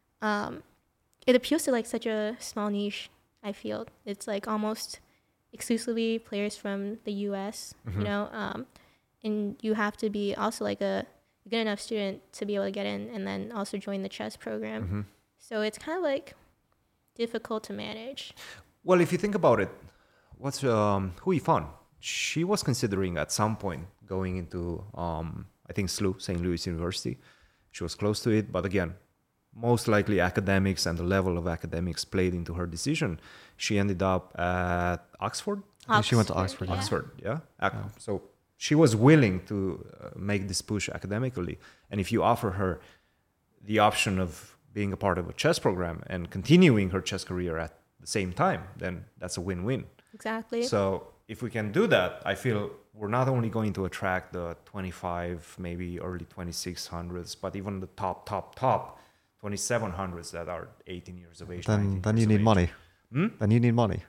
um it appeals to like such a small niche. I feel it's like almost exclusively players from the U S, Mm-hmm. you know, um and you have to be also like a good enough student to be able to get in and then also join the chess program. Mm-hmm. So it's kind of like difficult to manage. Well, if you think about it, what's um, Hui Fan? She was considering at some point going into, um, I think, S L U, Saint Louis University. She was close to it, but again, most likely academics and the level of academics played into her decision. She ended up at Oxford. I think she went to Oxford, yeah. Oxford, yeah. Ac- So she was willing to uh, make this push academically. And if you offer her the option of being a part of a chess program and continuing her chess career at the same time, then that's a win-win. Exactly. So if we can do that, I feel we're not only going to attract the twenty-five, maybe early twenty-six hundreds, but even the top, top, top twenty-seven hundreds that are eighteen years of age. Then nineteen then years you of need age. money. Hmm? Then you need money.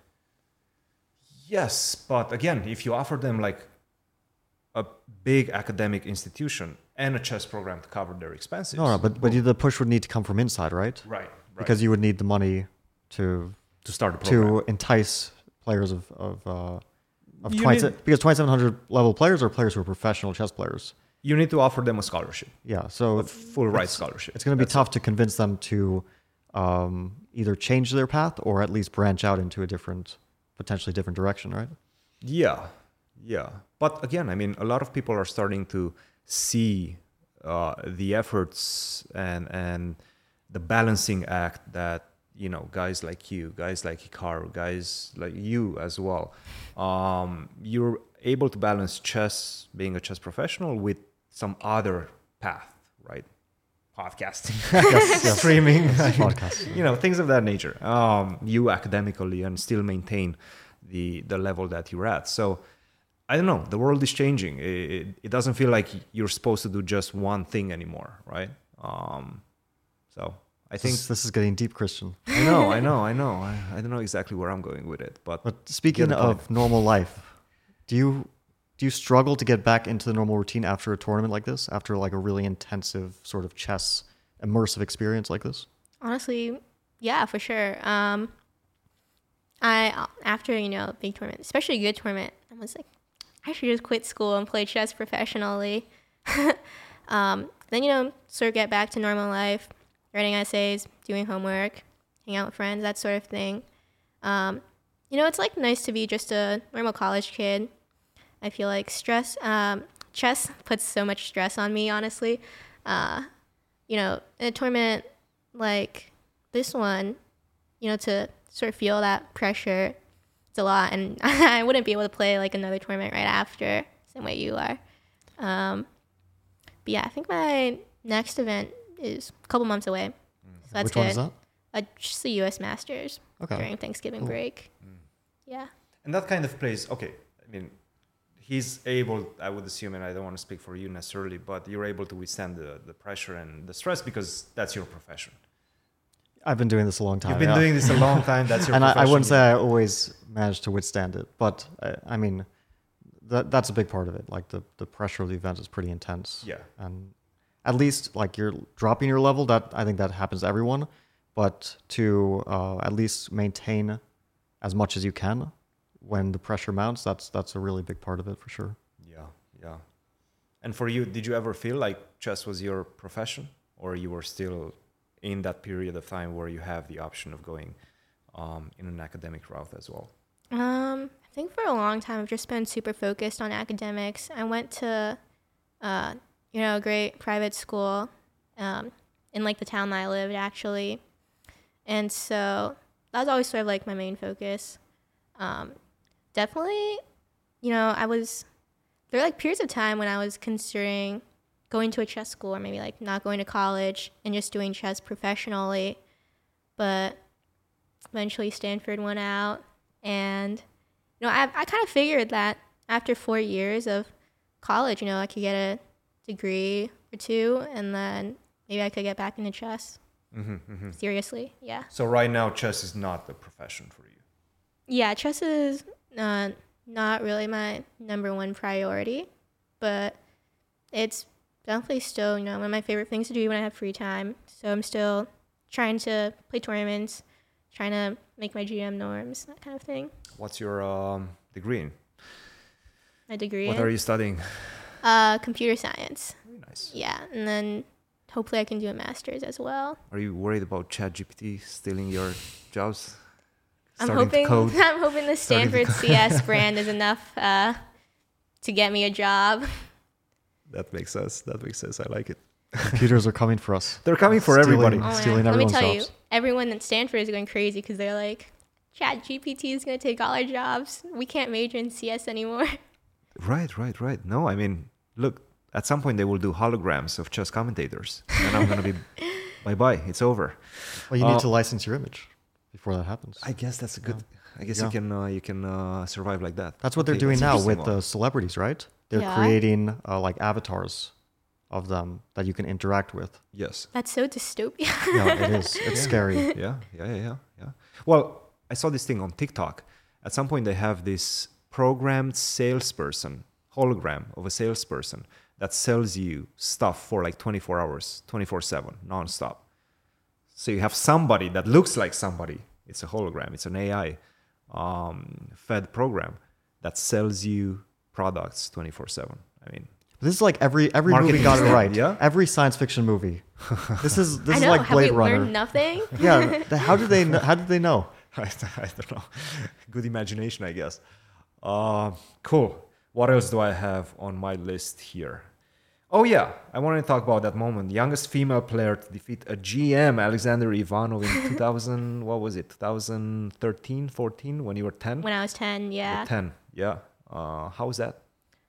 Yes, but again, if you offer them like a big academic institution and a chess program to cover their expenses. No, no, but but you, the push would need to come from inside, right? right, right. Because you would need the money to to start a program. to entice players of of uh, of You twenty, need- because twenty-seven hundred level players are players who are professional chess players. you need to offer them a scholarship, Yeah, so a full right it's- scholarship. It's going to be That's tough to convince them to um, either change their path or at least branch out into a different, potentially different direction, right? Yeah, yeah. But again, I mean, a lot of people are starting to see uh, the efforts and and the balancing act that, you know, guys like you, guys like Hikaru, guys like you as well, um, you're able to balance chess, being a chess professional, with some other path, right? Podcasting, streaming, Podcast. you know, things of that nature. Um, you academically and still maintain the the level that you're at. So I don't know. The world is changing. It, it, it doesn't feel like you're supposed to do just one thing anymore, right? Um, so I think This, this is getting deep, Christian. I know, I know, I know. I, I don't know exactly where I'm going with it, but But speaking Get the point. of normal life, do you do you struggle to get back into the normal routine after a tournament like this? After like a really intensive sort of chess immersive experience like this? Honestly, yeah, for sure. Um, I after you know a big tournament, especially a good tournament, I was like, I should just quit school and play chess professionally. um, then you know sort of get back to normal life, writing essays, doing homework, hang out with friends, that sort of thing. Um, you know, it's like nice to be just a normal college kid. I feel like stress, um, chess puts so much stress on me, honestly. Uh, you know, in a tournament like this one, you know, to sort of feel that pressure it's a lot, and I wouldn't be able to play like another tournament right after, same way you are. Um, but yeah, I think my next event is a couple months away. So that's Which good. one is that? Uh, just the U S Masters Okay. during Thanksgiving Cool. break. Yeah. And that kind of plays, okay, I mean, he's able, I would assume, and I don't want to speak for you necessarily, but you're able to withstand the, the pressure and the stress because that's your profession. I've been doing this a long time. You've been yeah. doing this a long time. That's your and I, I profession. wouldn't say I always managed to withstand it, but I, I mean, that that's a big part of it. Like the, the pressure of the event is pretty intense. Yeah. And at least like you're dropping your level, that I think that happens to everyone. But to uh, at least maintain as much as you can when the pressure mounts, that's that's a really big part of it for sure. Yeah, yeah. And for you, did you ever feel like chess was your profession, or you were still in that period of time where you have the option of going um, in an academic route as well? Um, I think for a long time I've just been super focused on academics. I went to, uh, you know, a great private school, um, in like the town that I lived actually, and so that was always sort of like my main focus. Um, definitely, you know, I was there were like periods of time when I was considering going to a chess school or maybe like not going to college and just doing chess professionally, but eventually Stanford won out. And, you know, I I kind of figured that after four years of college, you know, I could get a degree or two, and then maybe I could get back into chess. Mm-hmm, mm-hmm. Seriously, yeah. So right now, chess is not a profession for you. Yeah, chess is uh, not really my number one priority, but it's definitely still, you know, one of my favorite things to do when I have free time. So I'm still trying to play tournaments, trying to make my G M norms, that kind of thing. What's your um, degree in? My degree What in are you studying? uh, computer science. Very nice. Yeah, and then hopefully I can do a master's as well. Are you worried about ChatGPT stealing your jobs? I'm Starting to hoping code? I'm hoping the Starting to Stanford C S brand is enough uh, to get me a job. That makes sense. That makes sense. I like it. Computers are coming for us. They're coming for Stealing- everybody. Oh my Stealing God. Let me everyone's tell jobs. you, everyone at Stanford is going crazy because they're like, Chat G P T is going to take all our jobs. We can't major in C S anymore. Right, right, right. No, I mean, look, at some point they will do holograms of chess commentators. And I'm going to be, bye-bye, it's over. Well, you Uh, need to license your image before that happens. I guess that's a good, I guess Yeah. you can uh, you can uh, survive like that. That's what they're Okay, doing that's now with interesting the celebrities, right? They're Yeah. creating uh, like avatars of them that you can interact with. one. Yes. That's so dystopian. Yeah, it is. It's scary. Yeah, yeah, yeah, yeah, yeah. Well, I saw this thing on TikTok. At some point, they have this programmed salesperson, hologram of a salesperson that sells you stuff for like twenty-four hours, twenty-four seven, nonstop. So you have somebody that looks like somebody. It's a hologram. It's an A I um, fed program that sells you products twenty-four seven. I mean, This is like every every movie Marketing got it stuff, right. yeah? Every science fiction movie. This is this I is know. like Have Blade we Runner. learned nothing? Yeah. the- How did they know, how did they know? I, I don't know. Good imagination, I guess. Uh, cool. What else do I have on my list here? Oh yeah, I want to talk about that moment. Youngest female player to defeat a G M, Alexander Ivanov, in two thousand. What was it? twenty thirteen, fourteen, when you were ten. When I was ten, You were yeah. ten. Yeah. Uh, how was that?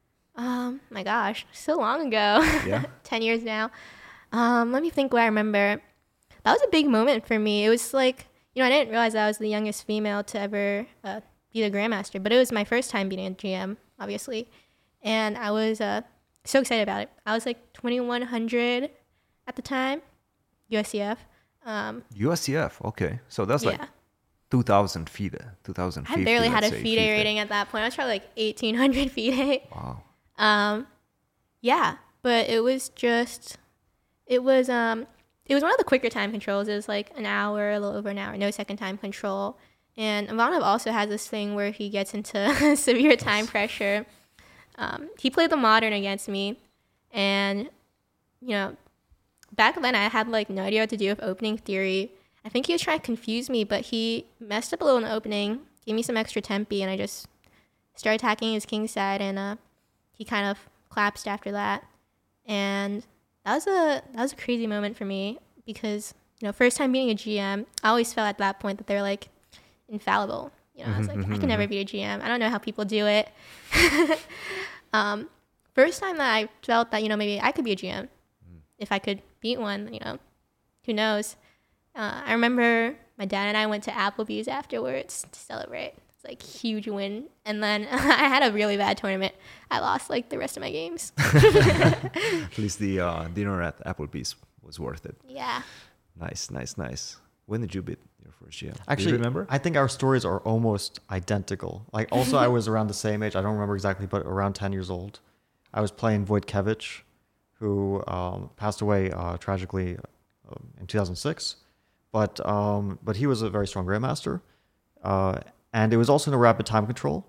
Um, my gosh, so long ago. Yeah. ten years now. Um, let me think what I remember. That was a big moment for me. It was like, you know, I didn't realize I was the youngest female to ever uh, be the Grandmaster, but it was my first time beating a G M, obviously. And I was uh, so excited about it. I was like twenty-one hundred at the time, U S C F. Um, U S C F. Okay. So that's like yeah. two thousand FIDE, two thousand fifty. I barely had a let's say, FIDE rating at that point. I was probably like eighteen hundred FIDE. Wow. Um, yeah, but it was just, it was, um, it was one of the quicker time controls. It was like an hour, a little over an hour, no second time control. And Ivanov also has this thing where he gets into severe time pressure. Um, he played the modern against me, and, you know, back then I had like no idea what to do with opening theory. I think he was trying to confuse me, but he messed up a little in the opening, gave me some extra tempi, and I just started attacking his king side, and uh, he kind of collapsed after that. And that was a that was a crazy moment for me because, you know, first time beating a G M, I always felt at that point that they're like infallible. You know, I was like, I can never be a G M. I don't know how people do it. um, first time that I felt that, you know, maybe I could be a G M. Mm. If I could beat one, you know, who knows? Uh, I remember my dad and I went to Applebee's afterwards to celebrate. It's like huge win. And then I had a really bad tournament. I lost like the rest of my games. At least the uh, dinner at Applebee's was worth it. Yeah. Nice, nice, nice. When did you beat your first G M? Actually, Do you remember? I think our stories are almost identical. Like, also, I was around the same age. I don't remember exactly, but around ten years old. I was playing Wojtkiewicz, who um, passed away uh, tragically uh, in two thousand six. But um, but he was a very strong grandmaster, uh, and it was also in a rapid time control.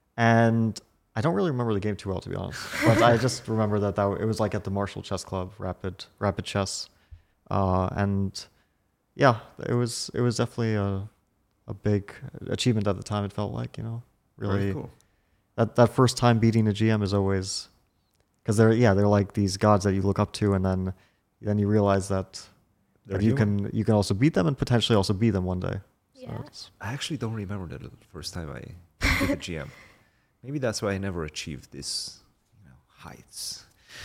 And I don't really remember the game too well, to be honest. But I just remember that, that it was like at the Marshall Chess Club, rapid rapid chess, uh, and yeah, it was it was definitely a a big achievement at the time. It felt like, you know, really Very cool. that that first time beating a G M is always, because they're yeah they're like these gods that you look up to, and then then you realize that. They're But you human. can you can also beat them and potentially also beat them one day. So Yeah. it's, I actually don't remember the first time I did a G M. Maybe that's why I never achieved this, you know, heights.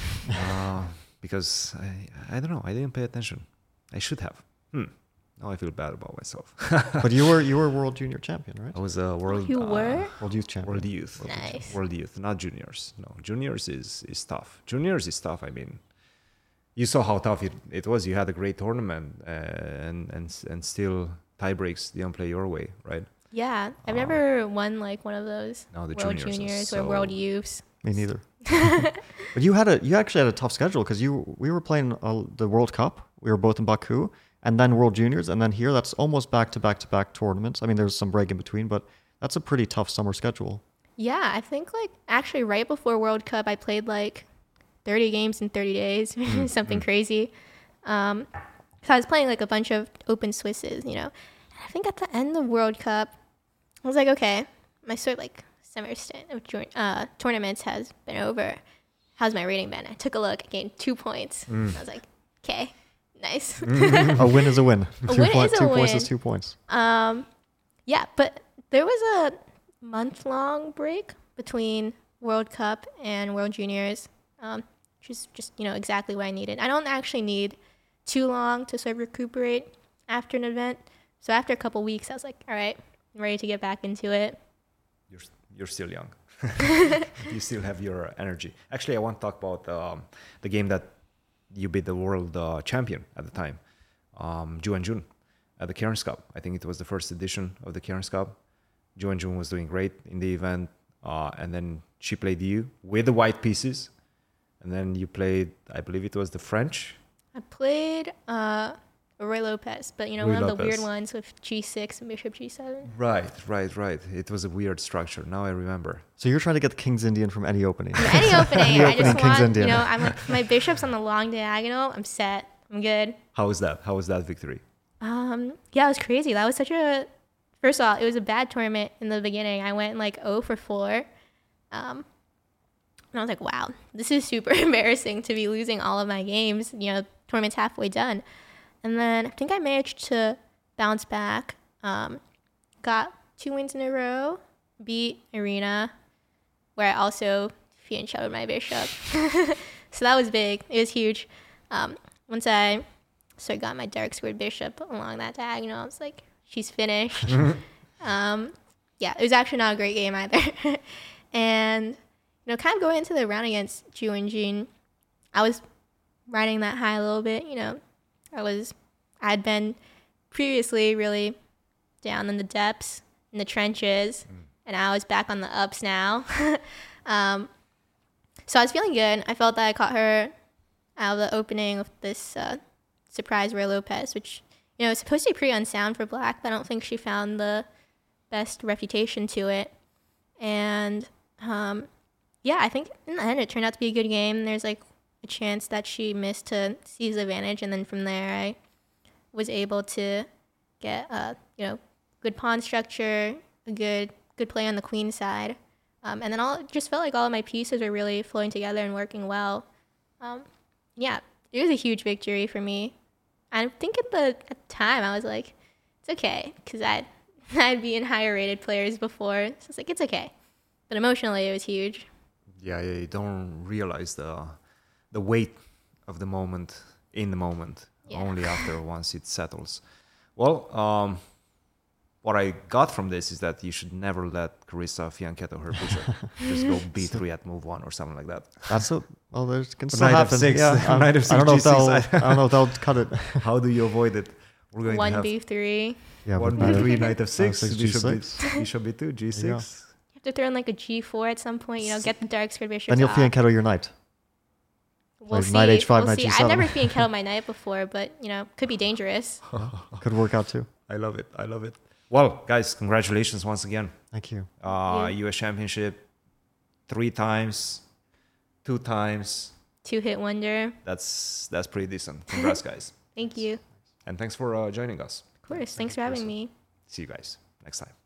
Uh, because I, I don't know, I didn't pay attention. I should have. Hmm. Now I feel bad about myself. but you were you were world junior champion, right? I was a world. You uh, were? World youth champion. World youth. Nice. World youth, not juniors. No, juniors is is tough. Juniors is tough. I mean, you saw how tough it, it was. You had a great tournament, uh, and and and still tie breaks didn't play your way, right? Yeah. I've Uh, never won like one of those No, the World juniors are Juniors or so- World Youths. Me neither. But you had a you actually had a tough schedule because you we were playing uh, the World Cup. We were both in Baku, and then World Juniors, and then here. That's almost back to back to back tournaments. I mean, there's some break in between, but that's a pretty tough summer schedule. Yeah, I think like actually right before World Cup, I played like thirty games in thirty days, something crazy. Um, so I was playing like a bunch of open Swisses, you know. And I think at the end of World Cup, I was like, okay, my sort of like summer stint of join- uh, tournaments has been over. How's my rating been? I took a look, I gained two points. I was like, okay, nice. A win is a win. A two win point- is a two points win. is two points. Um, yeah, but there was a month long break between World Cup and World Juniors, um, which is just, you know, exactly what I needed. I don't actually need too long to sort of recuperate after an event. So after a couple weeks, I was like, all right, I'm ready to get back into it. You're you're still young. You still have your energy. Actually, I want to talk about um, the game that you beat the world uh, champion at the time, um, Ju and Jun, at the Cairns Cup. I think it was the first edition of the Cairns Cup. Ju and Jun was doing great in the event, uh, and then she played you with the white pieces, and then you played, I believe it was the French. I played uh, Roy Lopez, but, you know, Ruy one of the Lopez. weird ones with G six and Bishop G seven. Right, right, right. It was a weird structure. Now I remember. So you're trying to get the King's Indian from any opening. Any opening, Any I opening just King's want, Indian. you know, I'm like, my bishop's on the long diagonal. I'm set. I'm good. How was that? How was that victory? Um, yeah, it was crazy. That was such a. First of all, it was a bad tournament in the beginning. I went like zero for four, um, and I was like, "Wow, this is super embarrassing to be losing all of my games." You know, tournament's halfway done, and then I think I managed to bounce back. Um, got two wins in a row, beat Irina, where I also fiend shadowed my bishop. So that was big. It was huge. Um, once I sort of got my dark squared bishop along that diagonal, I was like, she's finished. um, yeah, it was actually not a great game either. And, you know, kind of going into the round against Ju and Jean, I was riding that high a little bit. You know, I was, I had been previously really down in the depths, in the trenches, and I was back on the ups now. um, so I was feeling good. I felt that I caught her out of the opening of this uh, surprise Roy Lopez, which, you know, is supposed to be pretty unsound for black, but I don't think she found the best reputation to it. And, um, yeah, I think in the end it turned out to be a good game. There's, like, a chance that she missed to seize the advantage, and then from there I was able to get, uh, you know, good pawn structure, a good good play on the queen side. Um, and then all it just felt like all of my pieces were really flowing together and working well. Um, yeah, it was a huge victory for me. I think at the, at the time I was like, it's okay, because I I'd be in higher rated players before. So it's like, it's okay. But emotionally, it was huge. Yeah, yeah, you don't realize the the weight of the moment in the moment. Yeah. Only after once it settles. Well, um, what I got from this is that you should never let Carissa Fianchetto her bishop. Just go b three at move one or something like that. That's a well. There's can But still knight F happen. six, Yeah, I, knight F six, I don't know if G six, they'll. I- I don't know if they'll cut it. How do you avoid it? We're going One to have B three. Yeah, one but b knight three, F- knight F six, six, bishop G b, six. bishop b two, g There you six. You have to throw in like a G four at some point, you know, get the dark squared bishop. Then you'll off. Fianchetto your knight. We'll like see. knight H five, we'll knight see. G I've seven. never Fianchetto my knight before, but, you know, could be dangerous. Could work out too. I love it. I love it. Well, guys, congratulations once again. Thank you. Uh, Yeah. U S Championship three times, two times. Two hit wonder. That's that's pretty decent. Congrats, guys. Thank you. And thanks for uh, joining us. Of course. Thanks for having me. See you guys next time.